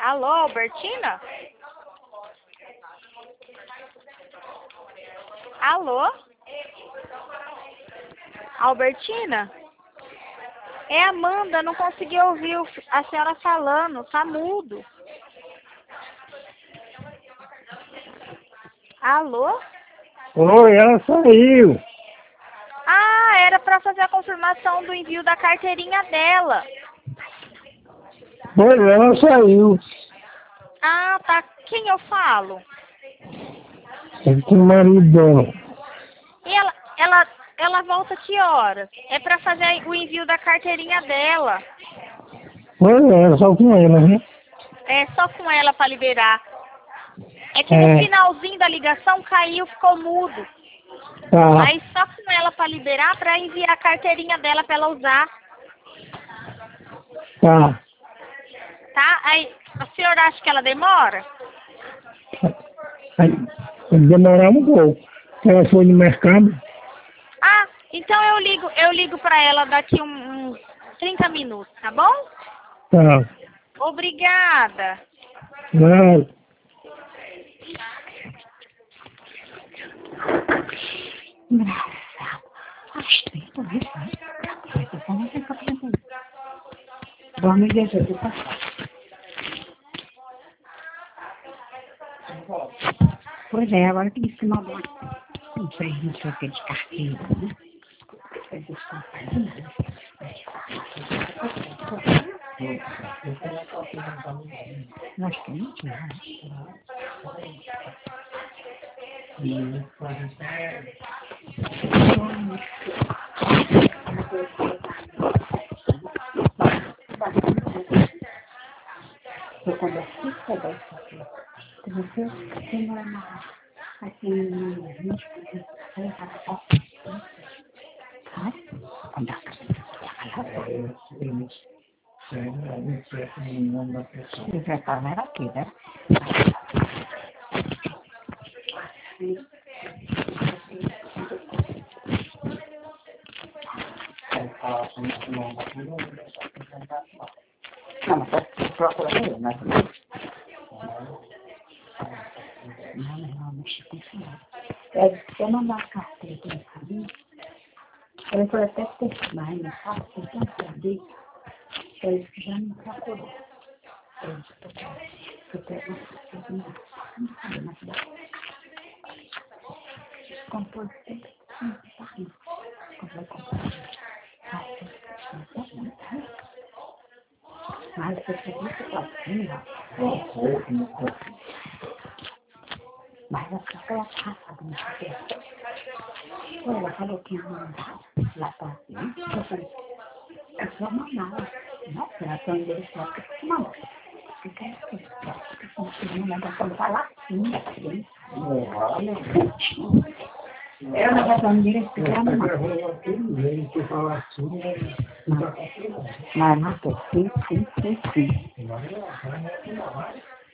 Alô, Albertina? Alô? Albertina? É Amanda, não consegui ouvir a senhora falando, tá mudo. Alô? Oi, ela saiu. Ah, era para fazer a confirmação do envio da carteirinha dela. Pois ela saiu. Ah, tá. Quem eu falo? É com o marido dela. E ela volta que hora? É para fazer o envio da carteirinha dela. Pois é, só com ela, né? É só com ela para liberar. É que no finalzinho da ligação caiu, ficou mudo. Tá, Aí só com ela para liberar, para enviar a carteirinha dela para ela usar, tá. tá? Aí, a senhora acha que ela demora? Vai demorar um pouco. Ela foi no mercado. Ah, então eu ligo para ela daqui uns 30 minutos, tá bom? Tá. Obrigada. Não. Pois é, agora tem que tomar banho. Não sei, não sei o que de carteira, né? Acho que não tinha. Eu quando eu fiz pegar isso aqui, você tem uma assim, uma gente que ela tá sabe? Quando a ele já tá vendo aqui, né? Não, mas procura ele, né? Não, mexe com isso não. Se eu mandar a carteira para o caminho, ele pode até ter mais, não sabe? Tem tanto saber, ele que já me procurou. Ele procurou. Eu tenho uma carteira na cidade. Comprou sempre, tá rico. Comprou. Mas você acredita que assim, ó? Mas a ela passa do meu cabelo. Ela falou que ia mandar lá para cima. Eu falei, é só mandar. Nossa, ela tem um endereço lá que eu mando. Fica assim. Porque não manda quando vai lá sim. Eu não vou dar um endereço que ela não manda. Mas não, sim.